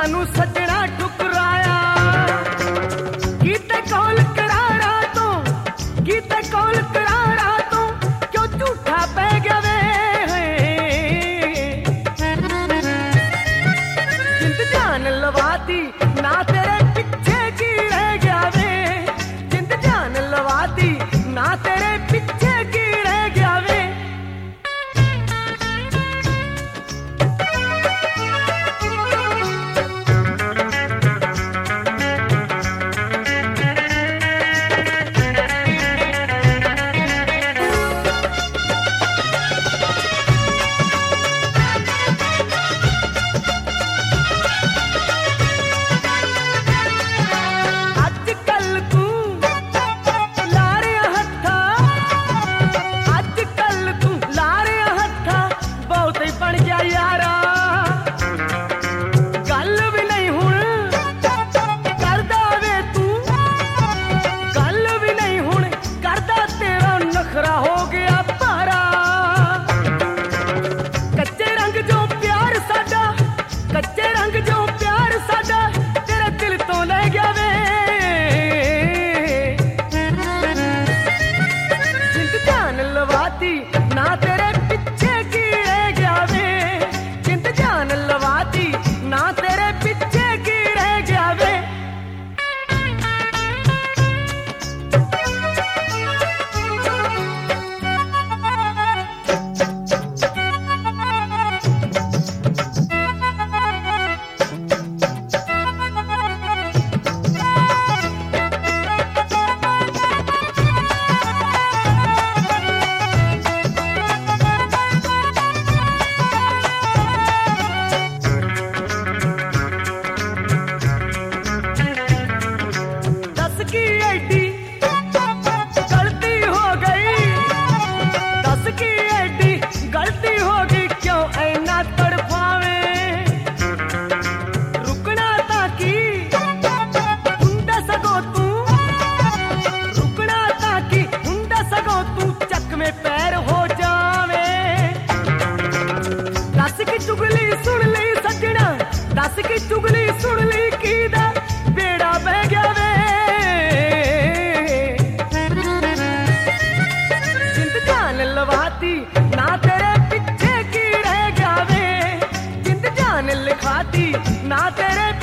सानू सजना ठुकराया कीते कौल करारा तो कीते कौल करारा तो क्यों झूठा पै गया वे जिंद जान लवाती ना तेरे पीछे की रह गया वे जिंद जान लवाती ना तेरे पीछे की रह गया वे ना तेरे पीछे की रह गया वे जिंद जान लवाती ना तेरे पीछे की रह गया वे दस की चुगली सुन ली की दा बेड़ा बह गया वे जिंद जान लवाती ना तेरे पीछे की रह गया वे जिंद जान लिखाती ना तेरे